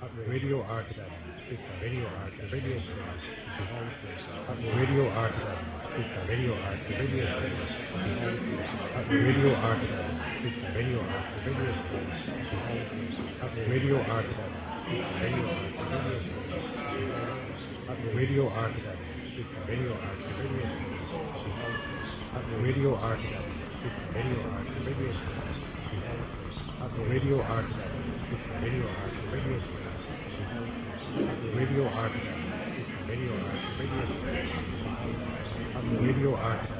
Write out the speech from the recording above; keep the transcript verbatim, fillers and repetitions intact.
Radio Art Academy. It's a radio art and radio series. Behold this. Radio Art Academy. It's a radio art and radio series. Behold this. Radio Art Academy. It's a radio art and radio series. Behold this. Radio Art Academy. It's a radio art and radio series. Behold this. Radio Art Academy. It's a radio art and radio series. Behold this. Radio Art Academy. It's a radio art and radio series. Behold this. Radio Art Academy. It's a radio art and radio series. Radio Art. It's a radio art. Radio. Radio Art.